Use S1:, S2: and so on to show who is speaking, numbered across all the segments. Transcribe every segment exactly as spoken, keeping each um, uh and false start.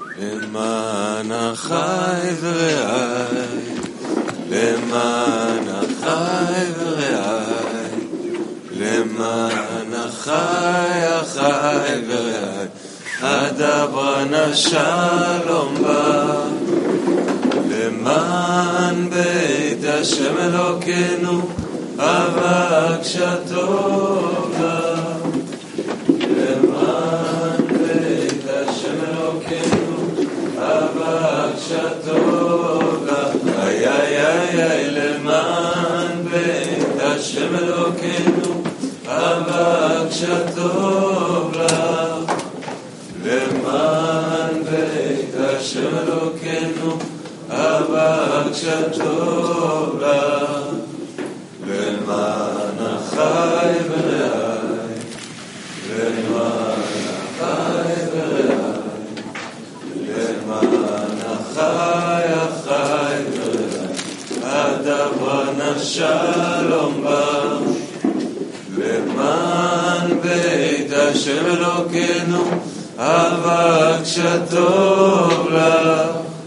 S1: למען אחי ורעי, למען אחי ורעי, למען אחי אחי ורעי, אדברה נא שלום בא. למען בית השם אלוקינו אבקשה טובה. למען בית השם אלוקינו אבקשה טובה. איי איי איי איי למען בית השם אלוקינו אבקשה טובה. למען בית השם אלוקינו אבקשה טובה. למען אחי ורעי, למען אחי ורעי, למען אחי אחי ורעי, אדברה נא שלום בא. למען בית השם אלוקינו אבקשה טובה.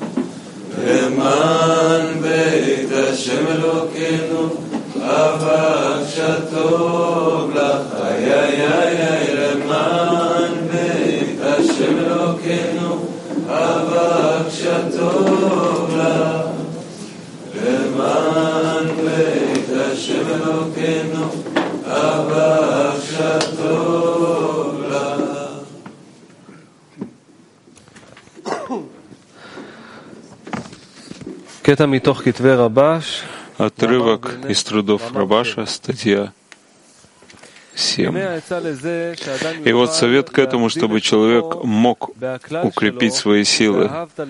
S1: למען בית השם אלוקינו אבקשה טובה. איי איי איי איי למען בית השם אלוקינו אבקשה טובה. למען בית השם אלוקינו אבקשה טובה.
S2: קטע מתוך כתבי רבש.
S3: Отрывок из трудов Рабаша, статья семь. И вот совет к этому, чтобы человек мог укрепить свои силы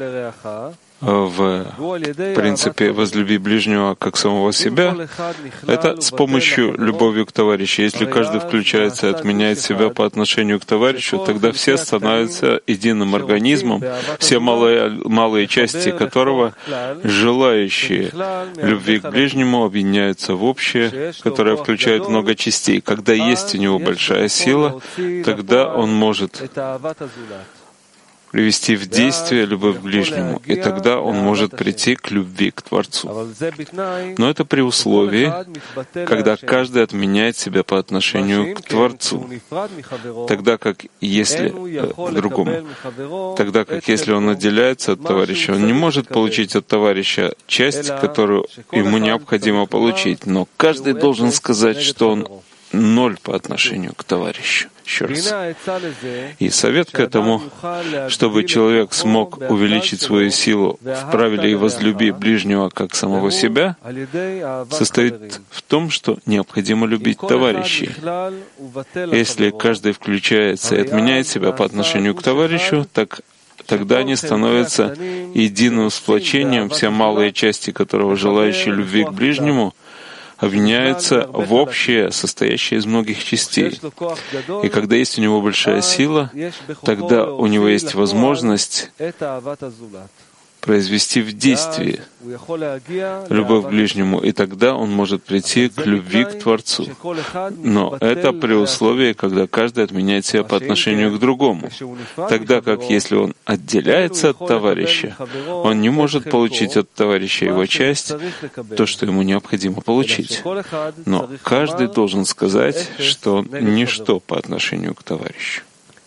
S3: в принципе «возлюби ближнего как самого себя», это с помощью любовью к товарищу. Если каждый включается и отменяет себя по отношению к товарищу, тогда все становятся единым организмом, все малые, малые части которого, желающие любви к ближнему, объединяются в общее, которое включает много частей. Когда есть у него большая сила, тогда он может привести в действие любовь к ближнему, и тогда он может прийти к любви к Творцу. Но это при условии, когда каждый отменяет себя по отношению к Творцу, тогда как если э, другому, тогда как если он отделяется от товарища, он не может получить от товарища часть, которую ему необходимо получить, но каждый должен сказать, что он ноль по отношению к товарищу. Еще раз. И совет к этому, чтобы человек смог увеличить свою силу в правиле «и возлюби ближнего как самого себя», состоит в том, что необходимо любить товарищей. Если каждый включается и отменяет себя по отношению к товарищу, так тогда они становятся единым сплочением, все малые части которого, желающие любви к ближнему, объединяются в общее, состоящее из многих частей. И когда есть у него большая сила, тогда у него есть возможность произвести в действии любовь к ближнему, и тогда он может прийти к любви к Творцу. Но это при условии, когда каждый отменяет себя по отношению к другому. Тогда как если он отделяется от товарища, он не может получить от товарища его часть, то, что ему необходимо получить. Но каждый должен сказать, что он ничто по отношению к товарищу.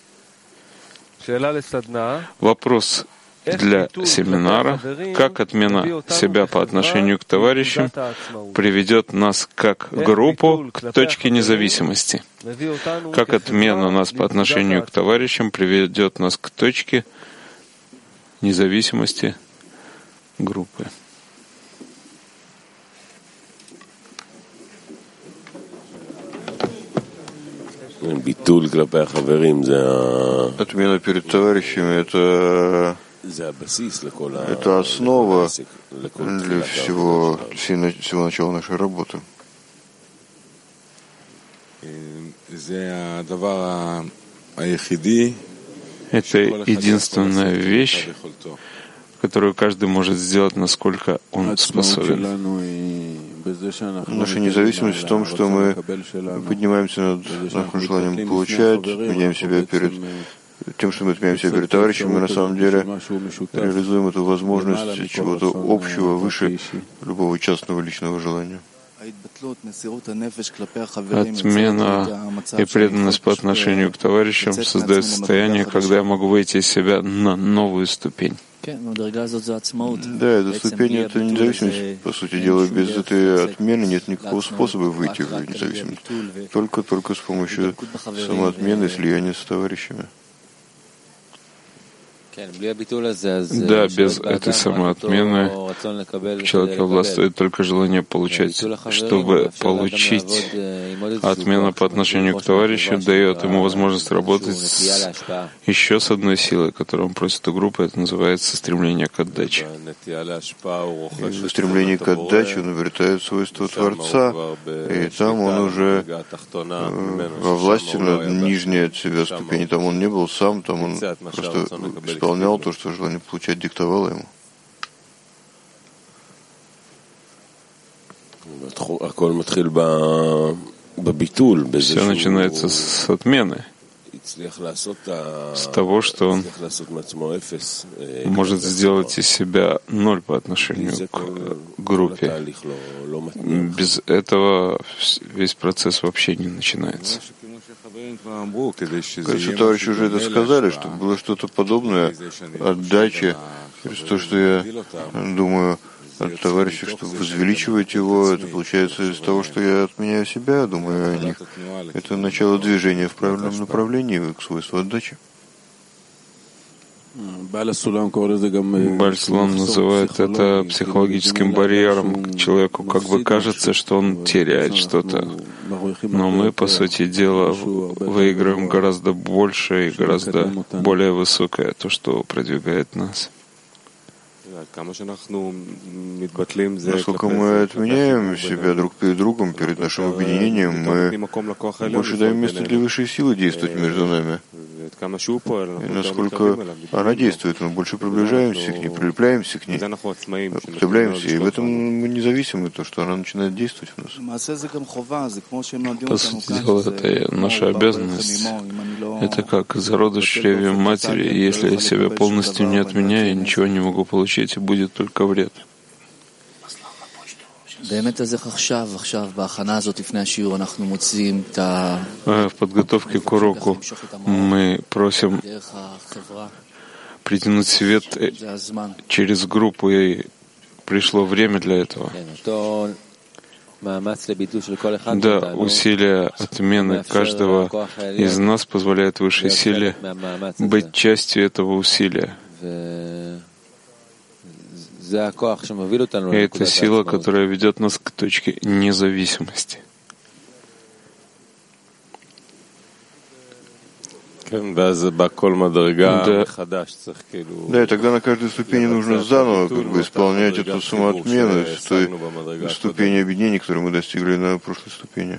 S3: Вопрос для семинара, как отмена себя по отношению к товарищам приведет нас как группу к точке независимости. Как отмена нас по отношению к товарищам приведет нас к точке независимости группы.
S1: Отмена перед товарищами — это Это основа для всего, всего начала нашей работы.
S3: Это единственная вещь, которую каждый может сделать, насколько он способен.
S1: Наша независимость в том, что мы поднимаемся над нашим желанием получать, меняем себя перед тем, что мы отменяем себя перед товарищем, мы на самом деле реализуем эту возможность чего-то общего, выше любого частного личного желания.
S3: Отмена и преданность по отношению к товарищам создает состояние, когда я могу выйти из себя на новую ступень.
S1: Да, эта ступень — это независимость. По сути дела, без этой отмены нет никакого способа выйти в независимость. Только-только с помощью самоотмены и слияния с товарищами.
S3: Да, без этой самоотмены в человеке властвует только желание получать. Чтобы получить, отмена по отношению к товарищу дает ему возможность работать с еще с одной силой, которую он просит у группы. Это называется стремление к отдаче.
S1: И в стремлении к отдаче он обретает свойства Творца, и там он уже во власти над нижней от себя ступени. Там он не был сам, там он просто исполнял то, что желание получать диктовало ему.
S3: Все начинается с отмены, с того, что он может сделать из себя ноль по отношению к группе. Без этого весь процесс вообще не начинается.
S1: Кажется, товарищи уже это сказали, что было что-то подобное отдаче, через то, что я думаю от товарища, что возвеличивать его, это получается из того, что я отменяю себя, думаю о них. Это начало движения в правильном направлении к свойству отдачи.
S3: Бааль-Сулам называет это психологическим барьером. Человеку как бы кажется, что он теряет что-то. Но мы, по сути дела, выигрываем гораздо больше и гораздо более высокое, то, что продвигает нас.
S1: Насколько мы отменяем себя друг перед другом, перед нашим объединением, мы больше даем место для высшей силы действовать между нами. И насколько она действует, мы больше приближаемся к ней, прилепляемся к ней, употребляемся, и в этом мы независимы, то, что она начинает действовать в нас.
S3: По сути дела, это наша обязанность. Это как зародыш в чреве матери. Если я себя полностью не отменяю, я ничего не могу получить, и будет только вред. В подготовке к уроку мы просим притянуть свет через группу, и пришло время для этого. Да, усилия отмены каждого из нас позволяет высшей силе быть частью этого усилия. И это сила, которая ведет нас к точке независимости.
S1: Да. Да, и тогда на каждой ступени нужно заново как бы исполнять эту самоотмену с той ступени объединения, которую мы достигли на прошлой ступени.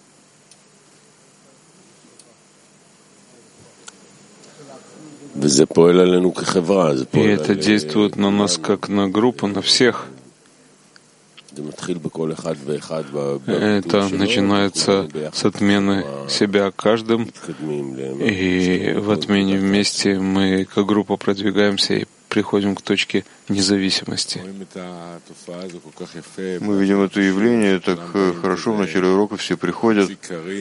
S3: И это действует на нас как на группу, на всех. Это начинается с отмены себя каждым, и в отмене вместе мы как группа продвигаемся и приходим к точке независимости.
S1: Мы видим это явление так хорошо. В начале урока все приходят,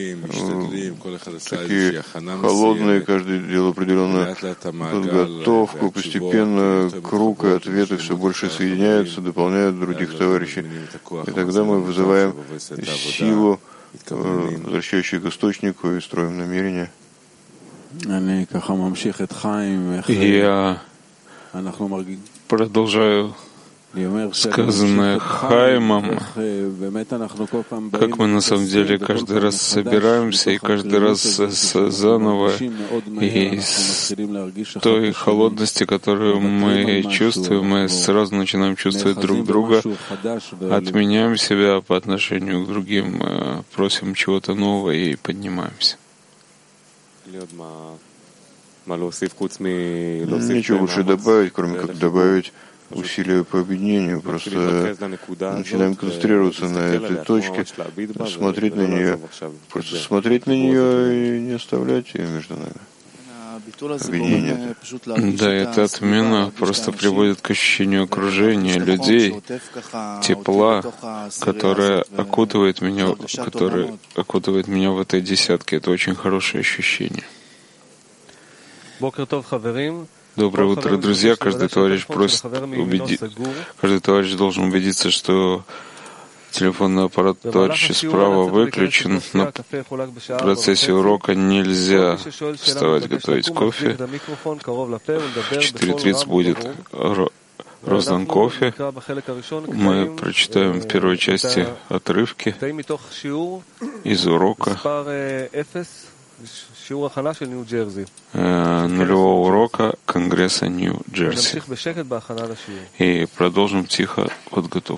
S1: такие холодные, каждый делает определенную подготовку, постепенно круг и ответы все больше соединяются, дополняют других товарищей. И тогда мы вызываем силу, возвращающую к источнику, и строим намерения.
S3: Я продолжаю сказанное Хаимом, как мы на самом деле каждый раз собираемся, и каждый раз заново, и с той холодности, которую мы чувствуем, мы сразу начинаем чувствовать друг друга, отменяем себя по отношению к другим, просим чего-то нового и поднимаемся.
S1: Ничего лучше добавить, кроме как добавить усилия по объединению. Просто начинаем концентрироваться на этой точке, смотреть на нее, просто смотреть на нее и не оставлять ее между нами. объединение.
S3: Да, эта отмена просто приводит к ощущению окружения людей, тепла, которое окутывает меня, которое окутывает меня в этой десятке. Это очень хорошее ощущение. Доброе утро, друзья. Каждый товарищ просто убеди... Каждый товарищ должен убедиться, что телефонный аппарат товарища справа выключен. На процессе урока нельзя вставать готовить кофе. В четыре тридцать будет роздан кофе. Мы прочитаем в первой части отрывки из урока, нулевого урока Конгресса Нью-Джерси. И продолжим тихо подготовку.